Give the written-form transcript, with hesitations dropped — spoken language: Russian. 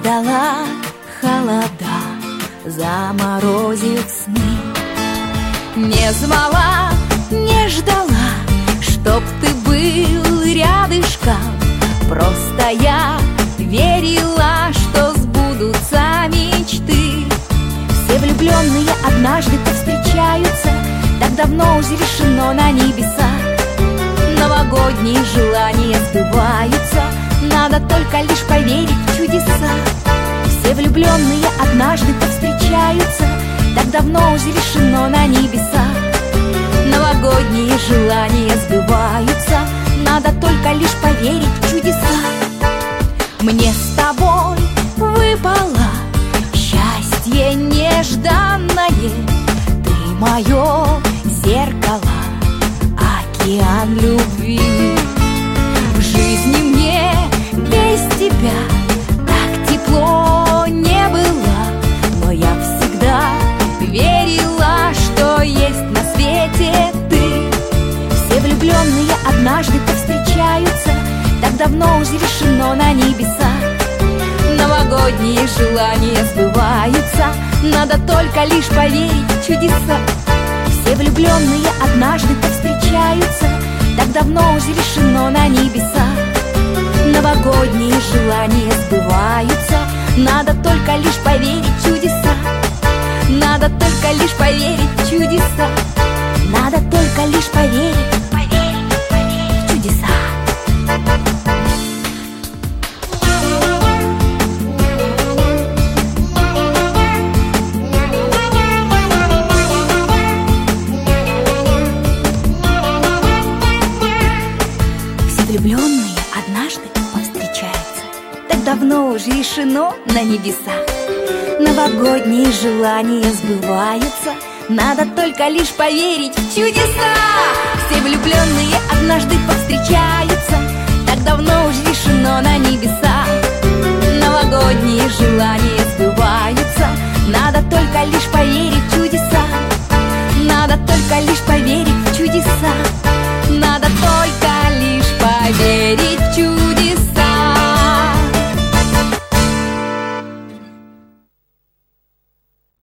ждала холода, заморозив сны. Не звала, не ждала, чтоб ты был рядышком. Просто я верила, что сбудутся мечты. Все влюбленные однажды повстречаются, так давно уже решено на небесах. Новогодние желания сбываются, надо только лишь поверить в чудеса. Все влюбленные однажды повстречаются, так давно уже решено на небесах. Новогодние желания сбываются, надо только лишь поверить в чудеса. Мне с тобой выпало счастье нежданное. Ты мое зеркало, океан любви. В жизни мне без тебя так тепло не было, но я всегда верила, что есть на свете ты. Все влюбленные однажды повстречаются, так давно уже решено на небесах. Новогодние желания сбываются, надо только лишь поверить в чудеса. Все влюбленные однажды повстречаются, так давно уже решено на небесах. Новогодние желания сбываются, надо только лишь поверить в чудеса. Надо только лишь поверить в чудеса. Надо только лишь поверить в чудеса. Влюбленные однажды повстречаются, так давно уже решено на небесах. Новогодние желания сбываются, надо только лишь поверить в чудеса. Все влюбленные однажды повстречаются, так давно уже решено на небесах. Новогодние желания сбываются, надо только лишь поверить в чудеса.